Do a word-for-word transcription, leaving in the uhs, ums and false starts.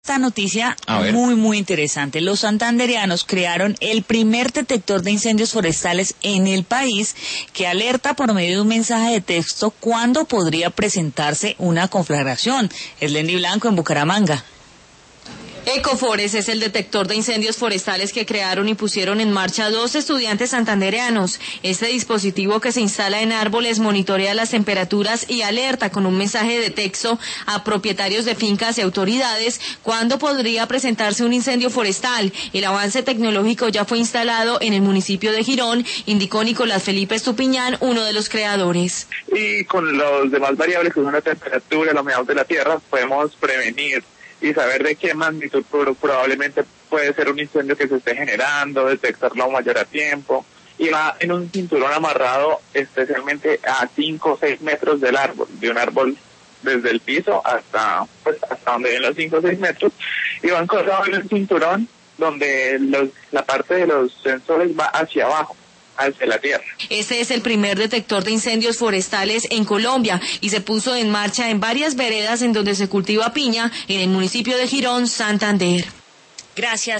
Esta noticia muy, muy interesante. Los santandereanos crearon el primer detector de incendios forestales en el país que alerta por medio de un mensaje de texto cuándo podría presentarse una conflagración. Es Lenny Blanco en Bucaramanga. Ecofores es el detector de incendios forestales que crearon y pusieron en marcha dos estudiantes santandereanos. Este dispositivo que se instala en árboles monitorea las temperaturas y alerta con un mensaje de texto a propietarios de fincas y autoridades cuándo podría presentarse un incendio forestal. El avance tecnológico ya fue instalado en el municipio de Girón, indicó Nicolás Felipe Estupiñán, uno de los creadores. Y con los demás variables que son la temperatura, la humedad de la tierra, podemos prevenir y saber de qué magnitud probablemente puede ser un incendio que se esté generando, detectarlo mayor a tiempo, y va en un cinturón amarrado especialmente a cinco o seis metros del árbol, de un árbol desde el piso hasta pues hasta donde ven los cinco o seis metros, y van colgados en un cinturón donde los, la parte de los sensores va hacia abajo, hacia la tierra. Este es el primer detector de incendios forestales en Colombia y se puso en marcha en varias veredas en donde se cultiva piña en el municipio de Girón, Santander. Gracias.